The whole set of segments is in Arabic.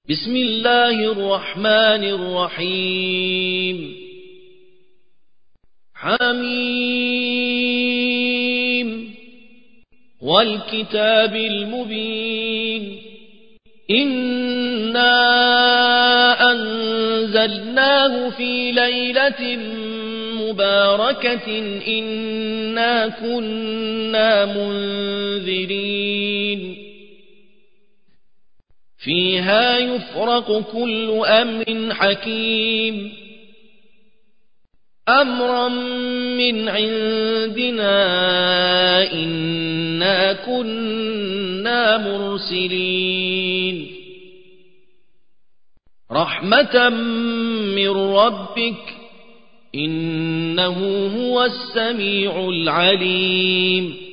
بسم الله الرحمن الرحيم حميم والكتاب المبين إنا أنزلناه في ليلة مباركة إنا كنا منذرين فيها يفرق كل أمر حكيم أمرا من عندنا إنا كنا مرسلين رحمة من ربك إنه هو السميع العليم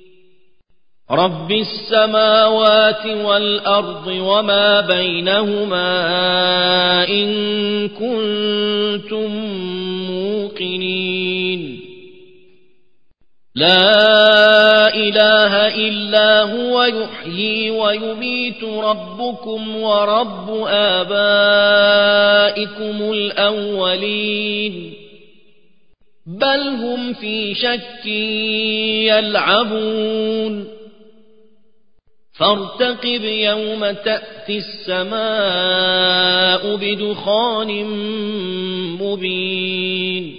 رب السماوات والأرض وما بينهما إن كنتم موقنين لا إله إلا هو يحيي ويميت ربكم ورب آبائكم الأولين بل هم في شك يلعبون فارتقب يوم تأتي السماء بدخان مبين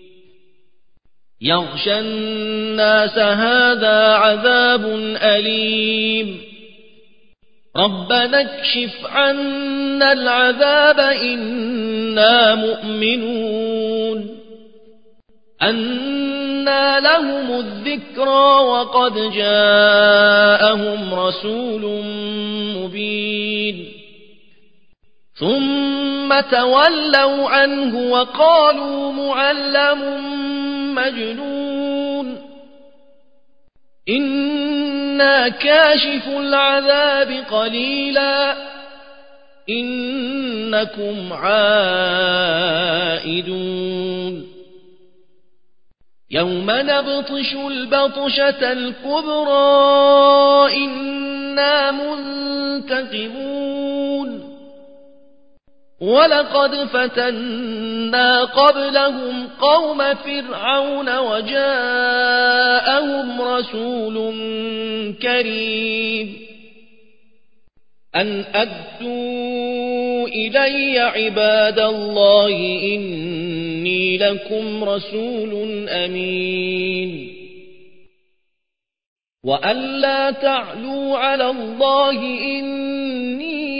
يغشى الناس هذا عذاب أليم ربنا اكشف عنا العذاب إنا مؤمنون أنى لهم الذكرى وقد جاءهم رسول مبين ثم تولوا عنه وقالوا معلم مجنون إنا كاشف العذاب قليلا إنكم عائدون يوم نبطش البطشة الكبرى إنا منتقمون ولقد فتنا قبلهم قوم فرعون وجاءهم رسول كريم أن أدوا إلي عباد الله إني لكم رسول أمين وأن لا تعلوا على الله إني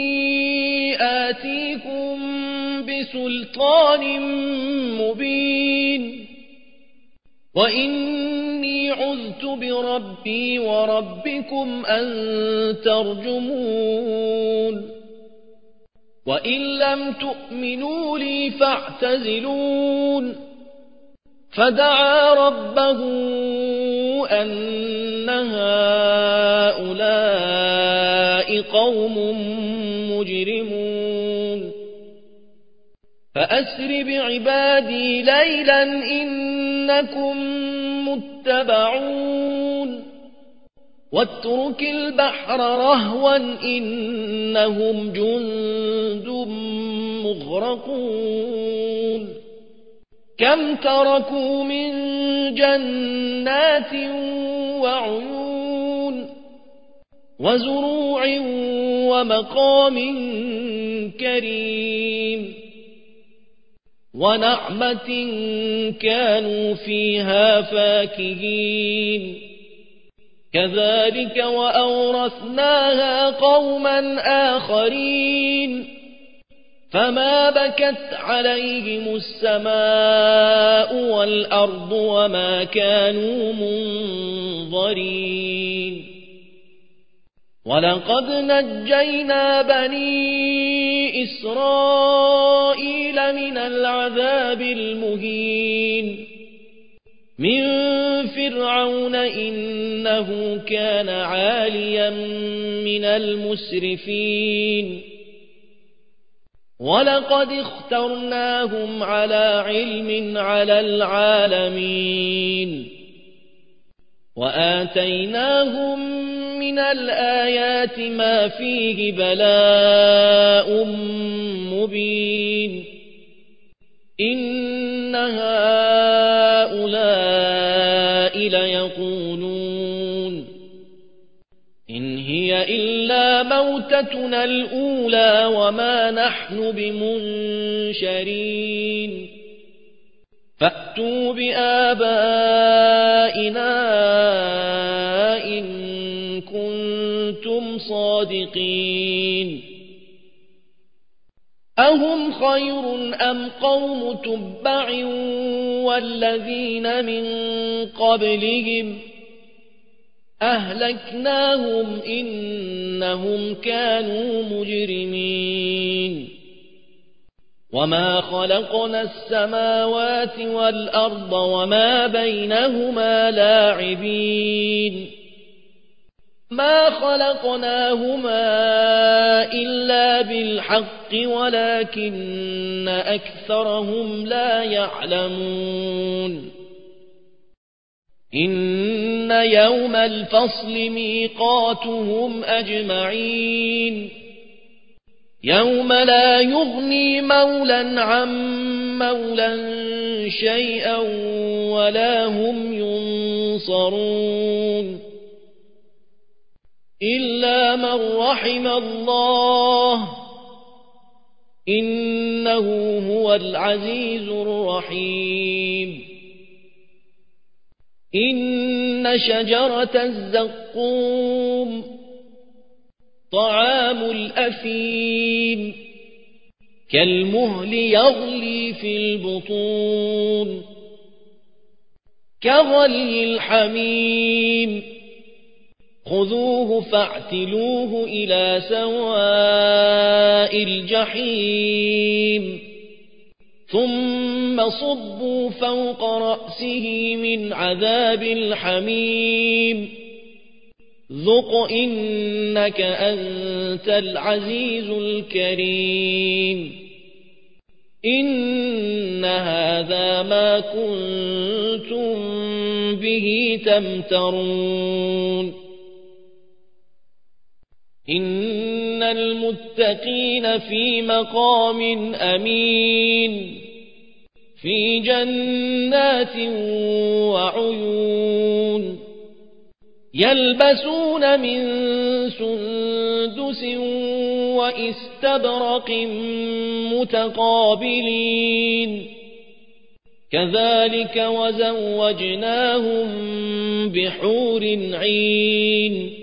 آتيكم بسلطان مبين وإني عذت بربي وربكم أن ترجمون وإن لم تؤمنوا لي فاعتزلون فدعا ربه أن هؤلاء قوم مجرمون فأسر بعبادي ليلا إنكم متبعون واترك البحر رهوا إنهم جند مغرقون كم تركوا من جنات وعيون وزروع ومقام كريم ونعمة كانوا فيها فاكهين كذلك وأورثناها قوما آخرين فما بكت عليهم السماء والأرض وما كانوا منظرين ولقد نجينا بني إسرائيل من العذاب المهين من فرعون إنه كان عاليا من المسرفين ولقد اخترناهم على علم على العالمين وآتيناهم من الآيات ما فيه بلاء مبين إن هؤلاء ليقولون إن هي إلا موتتنا الأولى وما نحن بمنشرين فأتوا بآبائنا إن كنتم صادقين أهم خير أم قوم تبع والذين من قبلهم أهلكناهم إنهم كانوا مجرمين وما خلقنا السماوات والأرض وما بينهما لاعبين ما خلقناهما إلا بالحق ولكن أكثرهم لا يعلمون إن يوم الفصل ميقاتهم أجمعين يوم لا يغني مولا عن مولا شيئا ولا هم ينصرون إلا من رحم الله إنه هو العزيز الرحيم إن شجرة الزقوم طعام الأثيم كالمهل يغلي في البطون كغلي الحميم خذوه فاعتلوه إلى سواء الجحيم ثم صبوا فوق رأسه من عذاب الحميم ذق إنك أنت العزيز الكريم إن هذا ما كنتم به تمترون إن المتقين في مقام أمين في جنات وعيون يلبسون من سندس وإستبرق متقابلين كذلك وزوجناهم بحور عين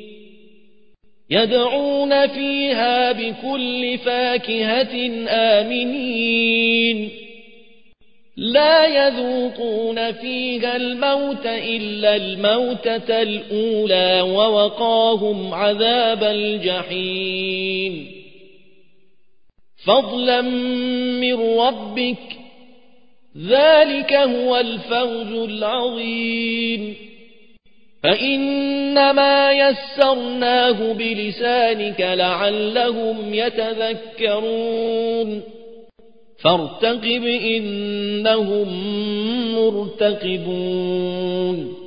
يدعون فيها بكل فاكهة آمنين لا يذوقون فيها الموت إلا الموتة الأولى ووقاهم عذاب الجحيم فضلا من ربك ذلك هو الفوز العظيم فإنما يسرناه بلسانك لعلهم يتذكرون فارتقب إنهم مرتقبون